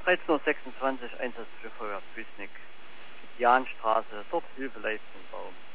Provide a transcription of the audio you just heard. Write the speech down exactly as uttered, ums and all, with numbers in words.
dreizehn Uhr sechsundzwanzig, Einsatz für Feuerwehr Püßnick. Jahnstraße, dort Hilfe leisten, Baum.